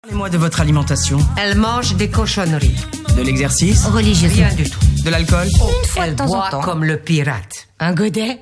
Parlez-moi de votre alimentation. Elle mange des cochonneries. De l'exercice. Religieuse. Rien du tout. De l'alcool. Une fois de temps en temps. Comme le pirate. Un godet.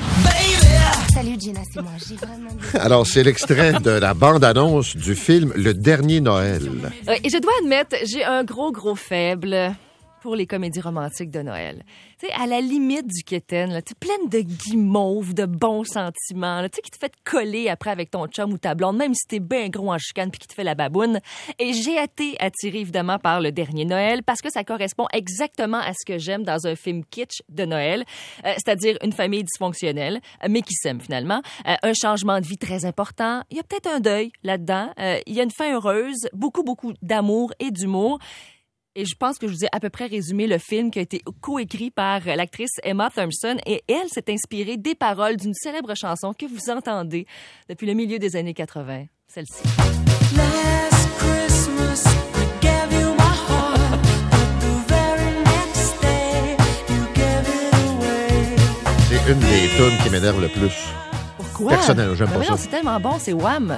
Salut Gina, c'est moi. J'ai vraiment... Alors, c'est l'extrait de la bande-annonce du film Le Dernier Noël. Et je dois admettre, j'ai un gros faible pour les comédies romantiques de Noël. Tu sais, à la limite du quétaine, là, tu sais, pleine de guimauves, de bons sentiments, là, tu sais, qui te fait te coller après avec ton chum ou ta blonde, même si t'es bien gros en chicane puis qui te fait la baboune. Et j'ai été attirée, évidemment, par Le Dernier Noël parce que ça correspond exactement à ce que j'aime dans un film kitsch de Noël, c'est-à-dire une famille dysfonctionnelle, mais qui s'aime finalement, un changement de vie très important, il y a peut-être un deuil là-dedans, il y a une fin heureuse, beaucoup d'amour et d'humour. Et je pense que je vous ai à peu près résumé le film qui a été coécrit par l'actrice Emma Thompson. Et elle s'est inspirée des paroles d'une célèbre chanson que vous entendez depuis le milieu des années 80. Celle-ci. Last Christmas, I gave you my heart, but the very next day, you gave it away. C'est une des tunes qui m'énerve le plus. Pourquoi? Personnellement, j'aime pas ça. Non, c'est tellement bon, c'est Wham!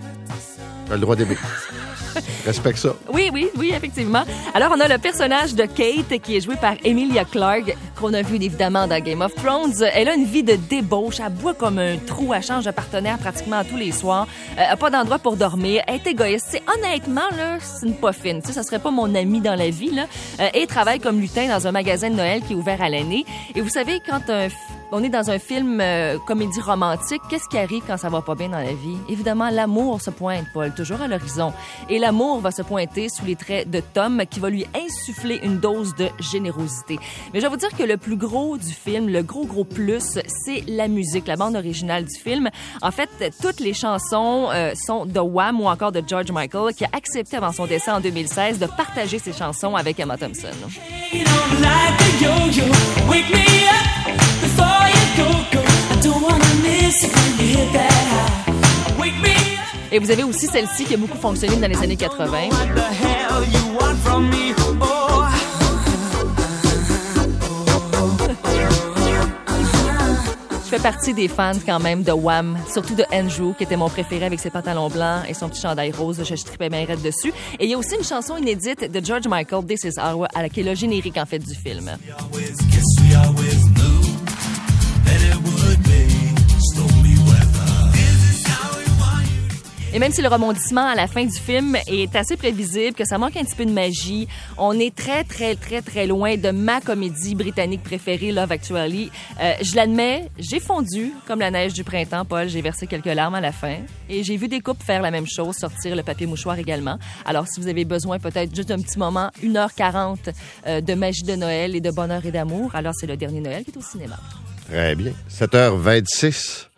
T'as le droit d'aimer. Respecte ça. Oui, effectivement. Alors, on a le personnage de Kate qui est joué par Emilia Clarke, qu'on a vu évidemment dans Game of Thrones. Elle a une vie de débauche, elle boit comme un trou, elle change de partenaire pratiquement tous les soirs, elle a pas d'endroit pour dormir, elle est égoïste. T'sais, honnêtement, là, c'est une pas fine. T'sais, ça serait pas mon amie dans la vie, là. Et elle travaille comme lutin dans un magasin de Noël qui est ouvert à l'année. Et vous savez, quand on est dans un film comédie romantique, qu'est-ce qui arrive quand ça va pas bien dans la vie? Évidemment, l'amour se pointe, Paul, toujours à l'horizon. Et l'amour va se pointer sous les traits de Tom, qui va lui insuffler une dose de générosité. Mais je vais vous dire que le plus gros du film, le gros plus, c'est la musique, la bande originale du film. En fait, toutes les chansons sont de Wham ou encore de George Michael, qui a accepté avant son décès en 2016 de partager ses chansons avec Emma Thompson. You don't like a yo-yo, wake me up before you go. I don't wanna miss it when you hit that high. Wake me up. Et vous avez aussi celle-ci qui a beaucoup fonctionné dans les années 80. What the hell you want from me? Oh. Je fais partie des fans quand même de Wham, surtout de Andrew, qui était mon préféré avec ses pantalons blancs et son petit chandail rose. Je tripais bien raide dessus. Et il y a aussi une chanson inédite de George Michael, This Is Our, qui est le générique en fait du film. Et même si le rebondissement à la fin du film est assez prévisible, que ça manque un petit peu de magie, on est très loin de ma comédie britannique préférée, Love Actually. Je l'admets, j'ai fondu comme la neige du printemps, Paul. J'ai versé quelques larmes à la fin. Et j'ai vu des couples faire la même chose, sortir le papier mouchoir également. Alors, si vous avez besoin peut-être juste d'un petit moment, 1h40 de magie de Noël et de bonheur et d'amour, alors c'est Le Dernier Noël qui est au cinéma. Très bien. 7h26.